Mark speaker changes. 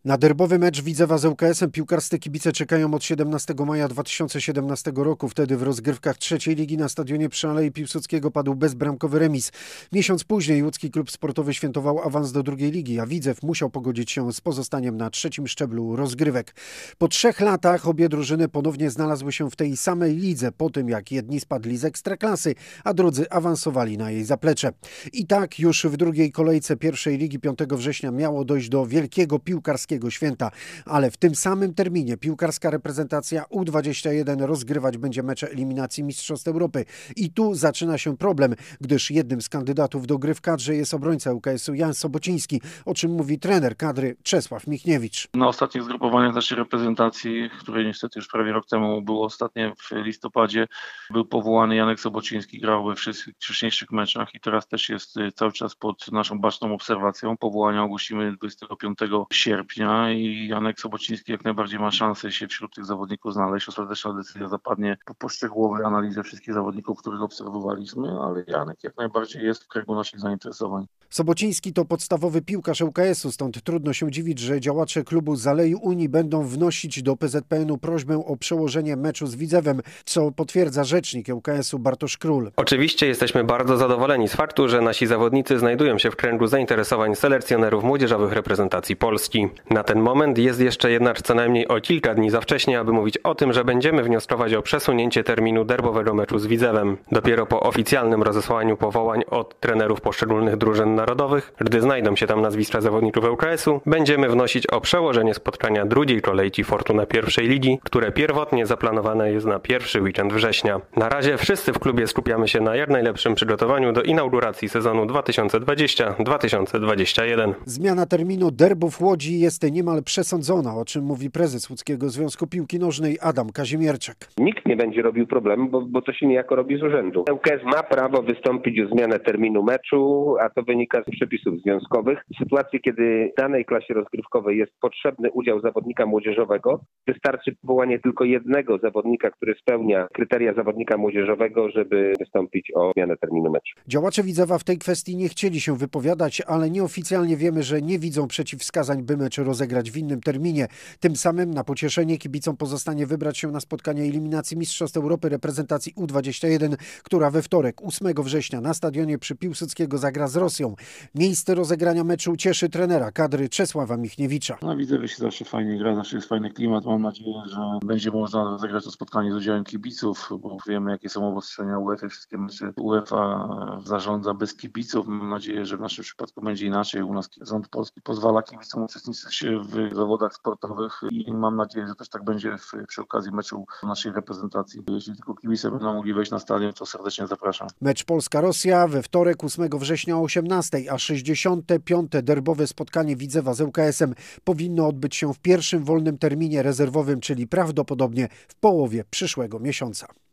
Speaker 1: Na derbowy mecz Widzewa z ŁKS-em piłkarscy kibice czekają od 17 maja 2017 roku. Wtedy w rozgrywkach trzeciej ligi na stadionie przy Alei Piłsudskiego padł bezbramkowy remis. Miesiąc później łódzki klub sportowy świętował awans do drugiej ligi, a Widzew musiał pogodzić się z pozostaniem na trzecim szczeblu rozgrywek. Po 3 latach obie drużyny ponownie znalazły się w tej samej lidze, po tym jak jedni spadli z Ekstraklasy, a drudzy awansowali na jej zaplecze. I tak już w drugiej kolejce pierwszej ligi 5 września miało dojść do wielkiego piłkarskiego święta, ale w tym samym terminie piłkarska reprezentacja U21 rozgrywać będzie mecze eliminacji Mistrzostw Europy. I tu zaczyna się problem, gdyż jednym z kandydatów do gry w kadrze jest obrońca ŁKS-u Jan Sobociński, o czym mówi trener kadry Czesław Michniewicz.
Speaker 2: Na ostatnich zgrupowaniach naszej reprezentacji, które niestety już prawie rok temu było ostatnie w listopadzie, był powołany Janek Sobociński, grał we wszystkich wcześniejszych meczach i teraz też jest cały czas pod naszą baczną obserwacją. Powołania ogłosimy 25 sierpnia i Janek Sobociński jak najbardziej ma szansę się wśród tych zawodników znaleźć. Ostateczna decyzja zapadnie po poszczegółowej analizie wszystkich zawodników, których obserwowaliśmy, ale Janek jak najbardziej jest w kręgu naszych zainteresowań.
Speaker 1: Sobociński to podstawowy piłkarz ŁKS-u, stąd trudno się dziwić, że działacze klubu z Alei Unii będą wnosić do PZPN-u prośbę o przełożenie meczu z Widzewem, co potwierdza rzecznik ŁKS-u Bartosz Król.
Speaker 3: Oczywiście jesteśmy bardzo zadowoleni z faktu, że nasi zawodnicy znajdują się w kręgu zainteresowań selekcjonerów młodzieżowych reprezentacji Polski. Na ten moment jest jeszcze jednak co najmniej o kilka dni za wcześnie, aby mówić o tym, że będziemy wnioskować o przesunięcie terminu derbowego meczu z Widzewem. Dopiero po oficjalnym rozesłaniu powołań od trenerów poszczególnych drużyn narodowych, gdy znajdą się tam nazwiska zawodników ŁKS-u, będziemy wnosić o przełożenie spotkania drugiej kolejki Fortuna pierwszej ligi, które pierwotnie zaplanowane jest na pierwszy weekend września. Na razie wszyscy w klubie skupiamy się na jak najlepszym przygotowaniu do inauguracji sezonu 2020-2021.
Speaker 1: Zmiana terminu derbów Łodzi jest niemal przesądzona, o czym mówi prezes Łódzkiego Związku Piłki Nożnej Adam Kazimierczak.
Speaker 4: Nikt nie będzie robił problemu, bo to się niejako robi z urzędu. ŁKS ma prawo wystąpić o zmianę terminu meczu, a to wynika z przepisów związkowych. W sytuacji, kiedy w danej klasie rozgrywkowej jest potrzebny udział zawodnika młodzieżowego, wystarczy powołanie tylko jednego zawodnika, który spełnia kryteria zawodnika młodzieżowego, żeby wystąpić o zmianę terminu meczu.
Speaker 1: Działacze Widzewa w tej kwestii nie chcieli się wypowiadać, ale nieoficjalnie wiemy, że nie widzą przeciwwskazań, by mecz rozegrać w innym terminie. Tym samym na pocieszenie kibicom pozostanie wybrać się na spotkanie eliminacji Mistrzostw Europy reprezentacji U21, która we wtorek 8 września na stadionie przy Piłsudskiego zagra z Rosją. Miejsce rozegrania meczu cieszy trenera kadry Czesława Michniewicza.
Speaker 2: Na Widzewie się zawsze fajnie gra, zawsze jest fajny klimat. Mam nadzieję, że będzie można zagrać to spotkanie z udziałem kibiców, bo wiemy, jakie są obostrzenia UEFA. Wszystkie mecze UEFA zarządza bez kibiców. Mam nadzieję, że w naszym przypadku będzie inaczej. U nas rząd polski pozwala kibicom uczestniczyć w zawodach sportowych i mam nadzieję, że też tak będzie przy okazji meczu naszej reprezentacji. Jeśli tylko kibice będą mogli wejść na stadion, to serdecznie zapraszam.
Speaker 1: Mecz Polska-Rosja we wtorek 8 września o 18, a 65. derbowe spotkanie Widzewa z ŁKS-em powinno odbyć się w pierwszym wolnym terminie rezerwowym, czyli prawdopodobnie w połowie przyszłego miesiąca.